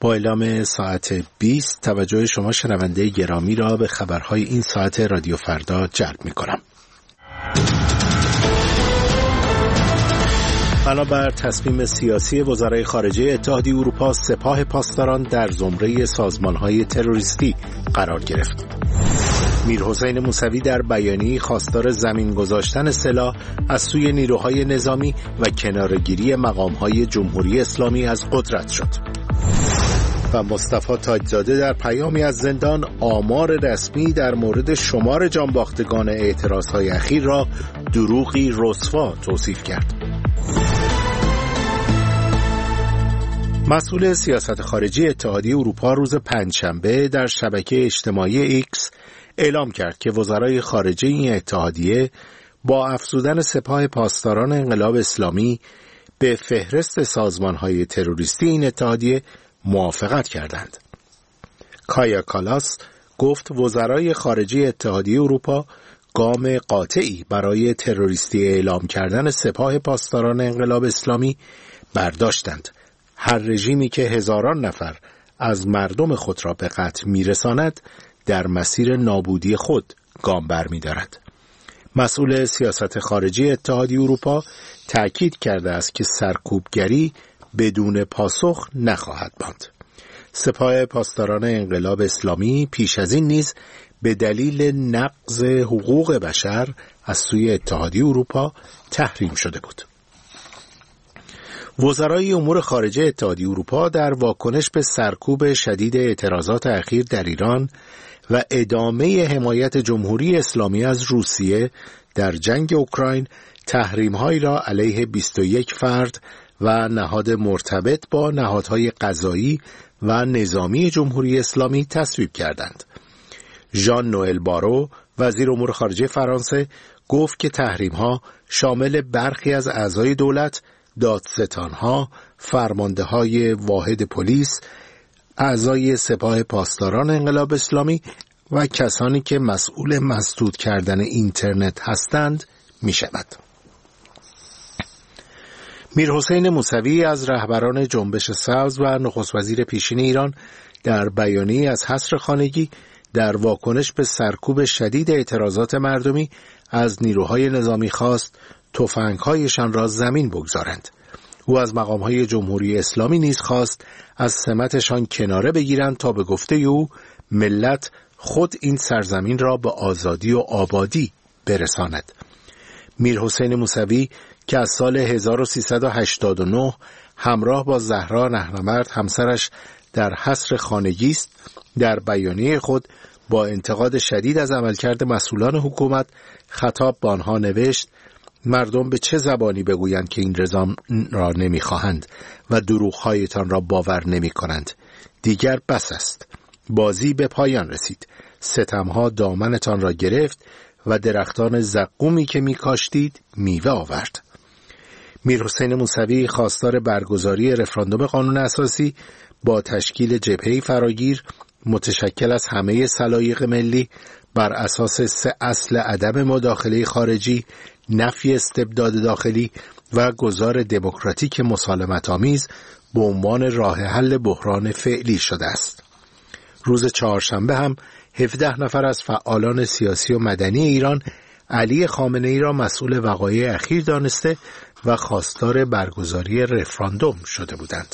با اعلام ساعت 20 توجه شما شنونده گرامی را به خبرهای این ساعت رادیو فردا جلب می‌کنم. بنابر تصمیم سیاسی وزرای خارجه اتحادیه اروپا، سپاه پاسداران در زمره سازمان‌های تروریستی قرار گرفت. میرحسین موسوی در بیانیه‌ای خواستار زمین گذاشتن سلاح از سوی نیروهای نظامی و کناره‌گیری مقام‌های جمهوری اسلامی از قدرت شد. و مصطفی تاجزاده در پیامی از زندان آمار رسمی در مورد شمار جانباختگان اعتراضهای اخیر را دروغی رسوا توصیف کرد. مسئول سیاست خارجی اتحادیه اروپا روز پنجشنبه در شبکه اجتماعی ایکس اعلام کرد که وزرای خارجه این اتحادیه با افزودن سپاه پاسداران انقلاب اسلامی به فهرست سازمان‌های تروریستی این اتحادیه موافقت کردند. کایا کالاس گفت وزرای خارجه اتحادیه اروپا گام قاطعی برای تروریستی اعلام کردن سپاه پاسداران انقلاب اسلامی برداشتند. هر رژیمی که هزاران نفر از مردم خود را به قتل میرساند در مسیر نابودی خود گام برمی‌دارد. مسئول سیاست خارجی اتحادیه اروپا تأکید کرده است که سرکوبگری بدون پاسخ نخواهد ماند. سپاه پاسداران انقلاب اسلامی پیش از این نیز به دلیل نقض حقوق بشر از سوی اتحادیه اروپا تحریم شده بود. وزرای امور خارجه اتحادیه اروپا در واکنش به سرکوب شدید اعتراضات اخیر در ایران و ادامه حمایت جمهوری اسلامی از روسیه در جنگ اوکراین تحریم‌هایی را علیه 21 فرد و نهاد مرتبط با نهادهای قضایی و نظامی جمهوری اسلامی تصویب کردند. ژان نوئل بارو وزیر امور خارجه فرانسه گفت که تحریم‌ها شامل برخی از اعضای دولت، دادستان‌ها، فرمانده‌های واحد پلیس، اعضای سپاه پاسداران انقلاب اسلامی و کسانی که مسئول مسدود کردن اینترنت هستند می‌شود. میرحسین موسوی از رهبران جنبش سبز و نخست وزیر پیشین ایران در بیانیه‌ای از حصر خانگی در واکنش به سرکوب شدید اعتراضات مردمی از نیروهای نظامی خواست تفنگ‌هایشان را زمین بگذارند. او از مقام‌های جمهوری اسلامی نیز خواست از سمتشان کناره بگیرند تا به گفته او ملت خود این سرزمین را به آزادی و آبادی برساند. میرحسین موسوی که از سال 1389 همراه با زهرا نهرمرد همسرش در حصر خانگی است، در بیانیه خود با انتقاد شدید از عملکرد مسئولان حکومت خطاب به آنها نوشت: مردم به چه زبانی بگویند که این نظام را نمیخواهند و دروغ‌هایتان را باور نمی‌کنند؟ دیگر بس است. بازی به پایان رسید. ستم‌ها دامنتان را گرفت و درختان زقومی که می‌کاشتید میوه آورد. میرحسین موسوی خواستار برگزاری رفراندوم قانون اساسی با تشکیل جبهه‌ای فراگیر متشکل از همه سلایق ملی بر اساس 3 اصل عدم مداخله خارجی، نفی استبداد داخلی و گذار دموکراتیک مسالمت‌آمیز به عنوان راه حل بحران فعلی شده است. روز چهارشنبه هم 17 نفر از فعالان سیاسی و مدنی ایران علی خامنه‌ای را مسئول وقایع اخیر دانسته و خواستار برگزاری رفراندوم شده بودند.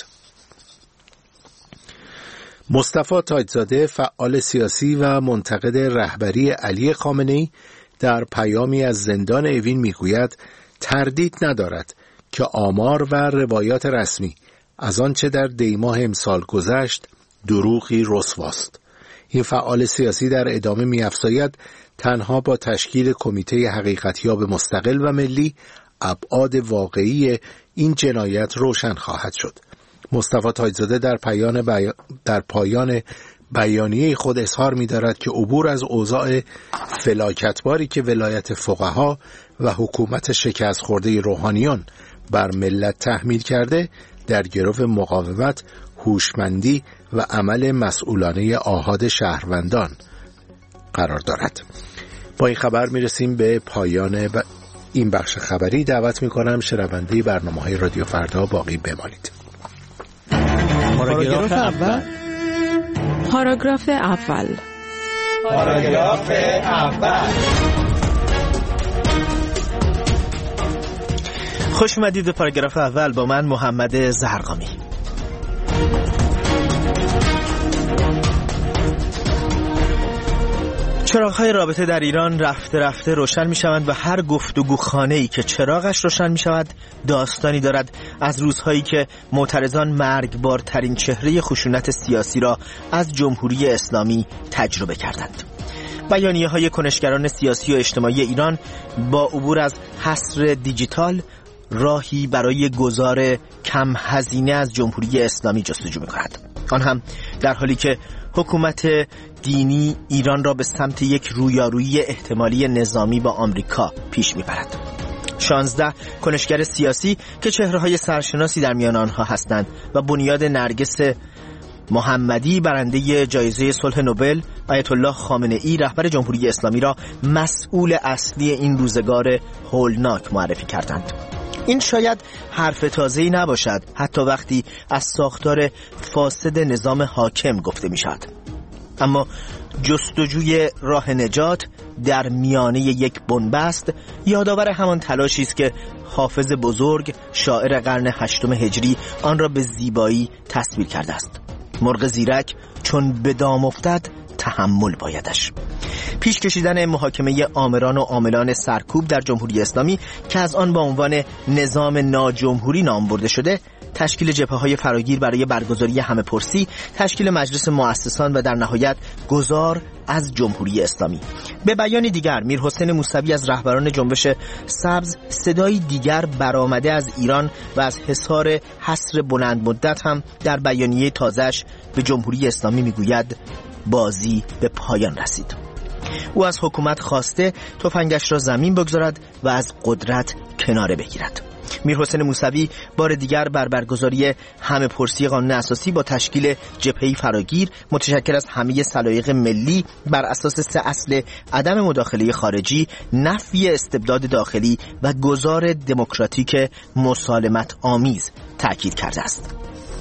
مصطفی تاجزاده فعال سیاسی و منتقد رهبری علی خامنه‌ای در پیامی از زندان اوین میگوید تردید ندارد که آمار و روایات رسمی از آنچه در دیماه امسال گذشت دروغی رسواست. این فعال سیاسی در ادامه می‌افزاید تنها با تشکیل کمیته حقیقتیاب مستقل و ملی ابعاد واقعی این جنایت روشن خواهد شد. مصطفی تاجزاده در پایان بیانیه خود اظهار می‌دارد که عبور از اوضاع فلاکتباری که ولایت فقها و حکومت شکست خورده روحانیون بر ملت تحمیل کرده در گرو مقاومت، هوشمندی و عمل مسئولانه آحاد شهروندان قرار دارد. با این خبر میرسیم به پایان این بخش خبری. دعوت میکنم شنونده برنامه‌های رادیو فردا باقی بمانید. پاراگراف اول. پاراگراف اول. پاراگراف اول. خوش اومدید به پاراگراف اول با من محمد زرقامی. چراغ‌های رابطه در ایران رفته رفته روشن می‌شوند و هر گفتگوخانه‌ای که چراغش روشن می‌شود داستانی دارد از روزهایی که معترضان مرگبارترین چهره خشونت سیاسی را از جمهوری اسلامی تجربه کردند. بیانیه‌های کنشگران سیاسی و اجتماعی ایران با عبور از حصر دیجیتال راهی برای گذار کم هزینه از جمهوری اسلامی جستجو می‌کند. آن هم در حالی که حکومت دینی ایران را به سمت یک رویارویی احتمالی نظامی با آمریکا پیش می‌برد. 16 کنشگر سیاسی که چهره‌های سرشناسی در میان آنها هستند و بنیاد نرگس محمدی برنده جایزه صلح نوبل، آیت الله خامنه‌ای رهبر جمهوری اسلامی را مسئول اصلی این روزگار هولناک معرفی کردند. این شاید حرف تازه‌ای نباشد حتی وقتی از ساختار فاسد نظام حاکم گفته می‌شود، اما جستجوی راه نجات در میانه یک بنبست یادآور همان تلاشی است که حافظ بزرگ شاعر قرن 8 هجری آن را به زیبایی تصویر کرده است. مرغ زیرک چون به دام افتد تحمل بایدش. پیش کشیدن محاکمه آمران و عاملان سرکوب در جمهوری اسلامی که از آن با عنوان نظام ناجمهوری نام برده شده، تشکیل جبهه‌های فراگیر برای برگزاری همه‌پرسی، تشکیل مجلس مؤسسان و در نهایت گذار از جمهوری اسلامی. به بیان دیگر میرحسین موسوی از رهبران جنبش سبز صدای دیگر برآمده از ایران و از حصار حصر بلند مدت هم در بیانیه تازه‌اش به جمهوری اسلامی میگوید بازی به پایان رسید. او از حکومت خواسته تفنگش را زمین بگذارد و از قدرت کناره بگیرد. میرحسین موسوی بار دیگر بر برگزاری همه‌پرسی قانون اساسی با تشکیل جبهه‌ای فراگیر متشکل از همه سلایق ملی بر اساس 3 اصل عدم مداخله خارجی، نفی استبداد داخلی و گذار دموکراتیک مسالمت آمیز تاکید کرده است.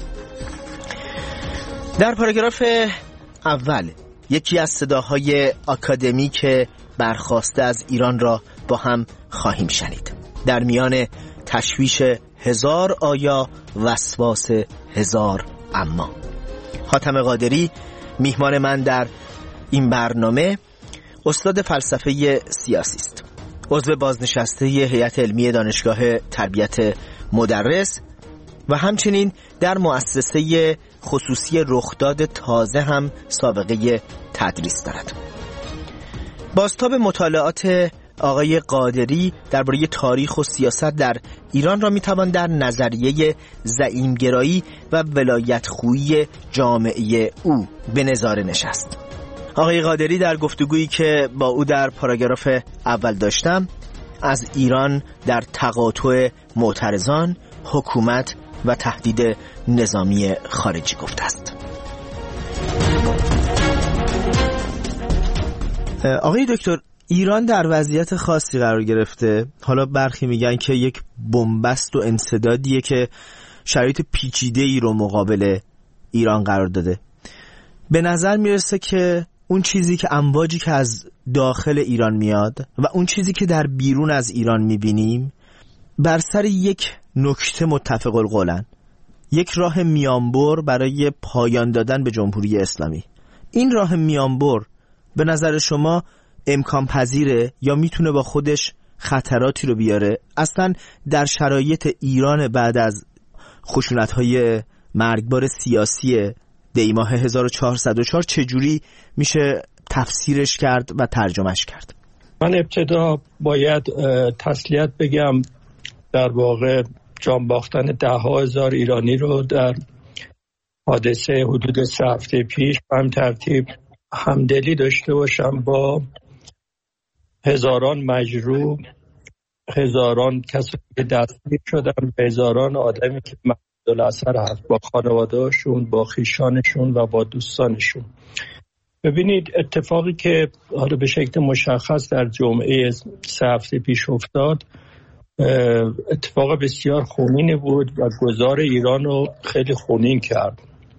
در پاراگراف اول یکی از صداهای آکادمیک برخاسته از ایران را با هم خواهیم شنید. در میان تشویش 1000 آیا وسواس 1000 اما. حاتم قادری میهمان من در این برنامه استاد فلسفه سیاسی است، عضو بازنشسته هیئت علمی دانشگاه تربیت مدرس و همچنین در مؤسسه خصوصی رخداد تازه هم سابقه تدریس دارد. بازتاب مطالعات آقای قادری درباره تاریخ و سیاست در ایران را میتوان در نظریه زعیمگرایی و ولایتخویی جامعه او به نظاره نشست. آقای قادری در گفتگویی که با او در پاراگراف اول داشتم از ایران در تقاطع معترضان، حکومت و تهدید نظامی خارجی گفته است. آقای دکتر، ایران در وضعیت خاصی قرار گرفته. حالا برخی میگن که یک بنبست و انسدادیه که شرایط پیچیده‌ای رو مقابل ایران قرار داده. به نظر میرسه که اون چیزی که امواجی که از داخل ایران میاد و اون چیزی که در بیرون از ایران میبینیم بر سر یک نکته متفق القولن، یک راه میانبر برای پایان دادن به جمهوری اسلامی. این راه میانبر به نظر شما امکان پذیره یا میتونه با خودش خطراتی رو بیاره؟ اصلا در شرایط ایران بعد از خشونت‌های مرگبار سیاسی دیماه 1404 چجوری میشه تفسیرش کرد و ترجمهش کرد؟ من ابتدا باید تسلیت بگم در واقع جان باختن 10,000 ایرانی رو در حادثه حدود 3 هفته پیش به هم ترتیب همدلی داشته باشم با هزاران مجروح، هزاران کسی که دستگیر شدن، هزاران آدمی که محدود الاثر هست با خانواده‌هاشون، با خویشانشون و با دوستانشون. ببینید اتفاقی که حالا به شکل مشخص در جمعه 3 هفته پیش افتاد اتفاق بسیار خونین بود و گذار ایران رو خیلی خونین کرد.